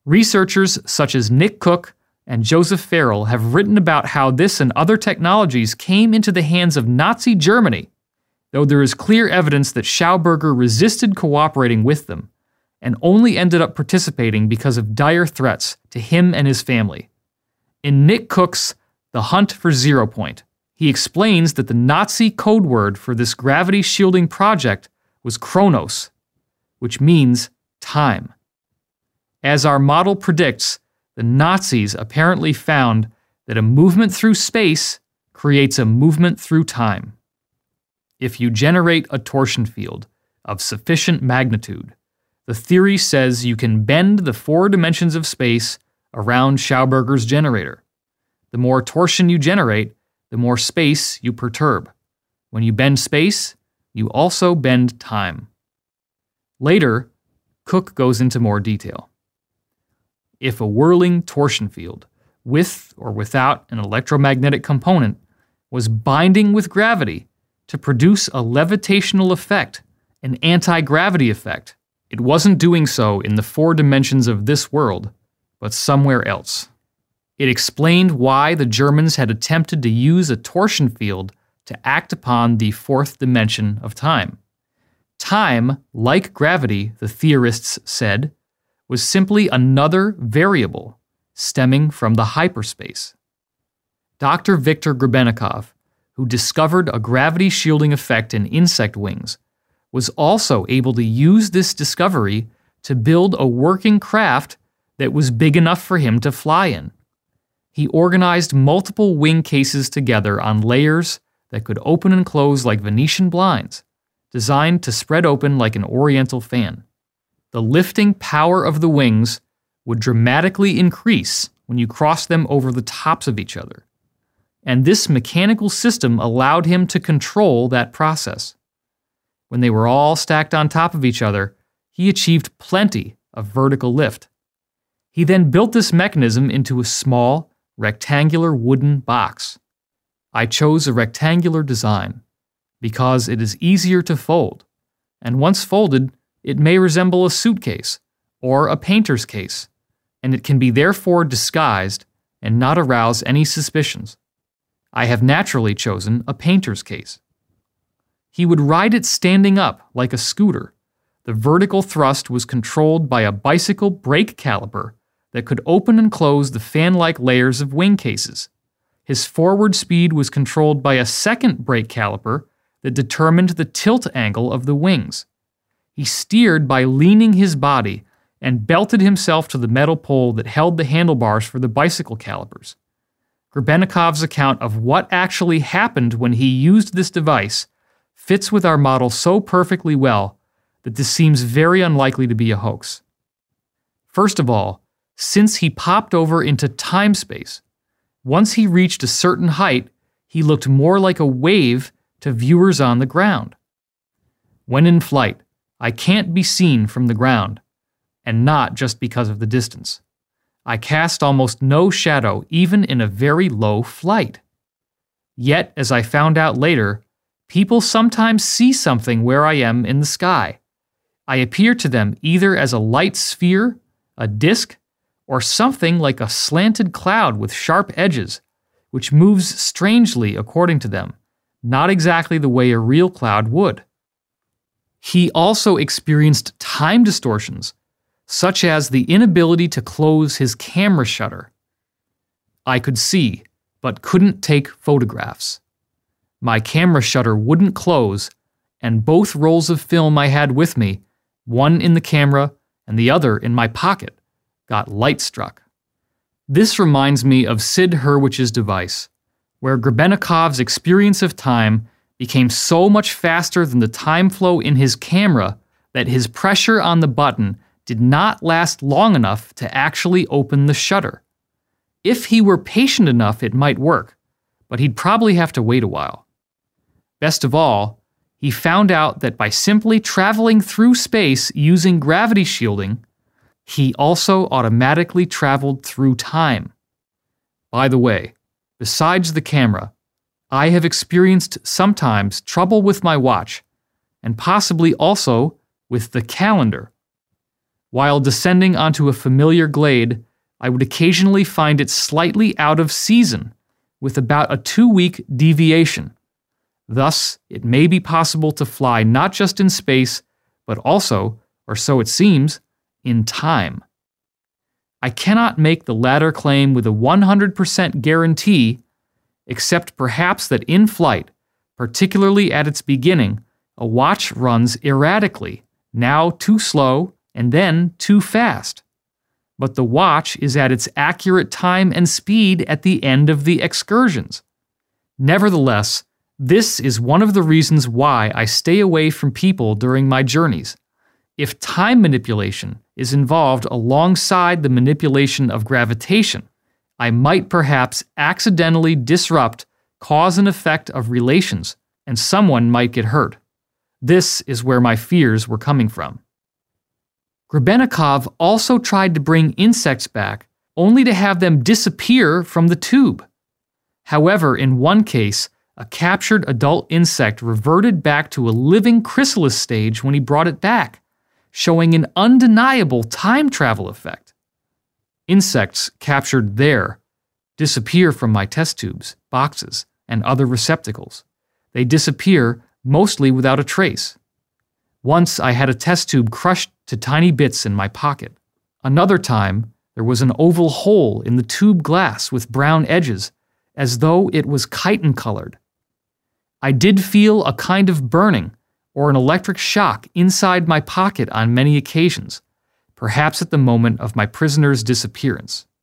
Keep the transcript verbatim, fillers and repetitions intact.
Researchers such as Nick Cook and Joseph Farrell have written about how this and other technologies came into the hands of Nazi Germany, though there is clear evidence that Schauberger resisted cooperating with them and only ended up participating because of dire threats to him and his family. In Nick Cook's The Hunt for Zero Point, he explains that the Nazi code word for this gravity shielding project was Chronos, which means time. As our model predicts, the Nazis apparently found that a movement through space creates a movement through time. If you generate a torsion field of sufficient magnitude, the theory says you can bend the four dimensions of space around Schauberger's generator. The more torsion you generate, the more space you perturb. When you bend space, you also bend time. Later, Cook goes into more detail. If a whirling torsion field, with or without an electromagnetic component, was binding with gravity to produce a levitational effect, an anti-gravity effect, it wasn't doing so in the four dimensions of this world, but somewhere else. It explained why the Germans had attempted to use a torsion field to act upon the fourth dimension of time. Time, like gravity, the theorists said, was simply another variable stemming from the hyperspace. Doctor Viktor Grebennikov, who discovered a gravity shielding effect in insect wings, was also able to use this discovery to build a working craft that was big enough for him to fly in. He organized multiple wing cases together on layers that could open and close like Venetian blinds, designed to spread open like an oriental fan. The lifting power of the wings would dramatically increase when you crossed them over the tops of each other. And this mechanical system allowed him to control that process. When they were all stacked on top of each other, he achieved plenty of vertical lift. He then built this mechanism into a small, rectangular wooden box. I chose a rectangular design because it is easier to fold, and once folded, it may resemble a suitcase or a painter's case, and it can be therefore disguised and not arouse any suspicions. I have naturally chosen a painter's case. He would ride it standing up like a scooter. The vertical thrust was controlled by a bicycle brake caliper that could open and close the fan-like layers of wing cases. His forward speed was controlled by a second brake caliper that determined the tilt angle of the wings. He steered by leaning his body and belted himself to the metal pole that held the handlebars for the bicycle calipers. Grebennikov's account of what actually happened when he used this device fits with our model so perfectly well that this seems very unlikely to be a hoax. First of all, since he popped over into time-space, once he reached a certain height, he looked more like a wave to viewers on the ground. When in flight, I can't be seen from the ground, and not just because of the distance. I cast almost no shadow even in a very low flight. Yet, as I found out later, people sometimes see something where I am in the sky. I appear to them either as a light sphere, a disk, or something like a slanted cloud with sharp edges, which moves strangely according to them, not exactly the way a real cloud would. He also experienced time distortions, such as the inability to close his camera shutter. I could see, but couldn't take photographs. My camera shutter wouldn't close, and both rolls of film I had with me, one in the camera and the other in my pocket, got light struck. This reminds me of Sid Hurwicz's device, where Grebennikov's experience of time became so much faster than the time flow in his camera that his pressure on the button did not last long enough to actually open the shutter. If he were patient enough, it might work, but he'd probably have to wait a while. Best of all, he found out that by simply traveling through space using gravity shielding, he also automatically traveled through time. By the way, besides the camera, I have experienced sometimes trouble with my watch, and possibly also with the calendar. While descending onto a familiar glade, I would occasionally find it slightly out of season, with about a two-week deviation. Thus, it may be possible to fly not just in space, but also, or so it seems, in time. I cannot make the latter claim with a one hundred percent guarantee, except perhaps that in flight, particularly at its beginning, a watch runs erratically, now too slow and then too fast. But the watch is at its accurate time and speed at the end of the excursions. Nevertheless, this is one of the reasons why I stay away from people during my journeys. If time manipulation is involved alongside the manipulation of gravitation, I might perhaps accidentally disrupt cause and effect of relations, and someone might get hurt. This is where my fears were coming from. Grebennikov also tried to bring insects back, only to have them disappear from the tube. However, in one case, a captured adult insect reverted back to a living chrysalis stage when he brought it back, showing an undeniable time travel effect. Insects captured there disappear from my test tubes, boxes, and other receptacles. They disappear mostly without a trace. Once I had a test tube crushed to tiny bits in my pocket. Another time, there was an oval hole in the tube glass with brown edges, as though it was chitin-colored. I did feel a kind of burning or an electric shock inside my pocket on many occasions, perhaps at the moment of my prisoner's disappearance.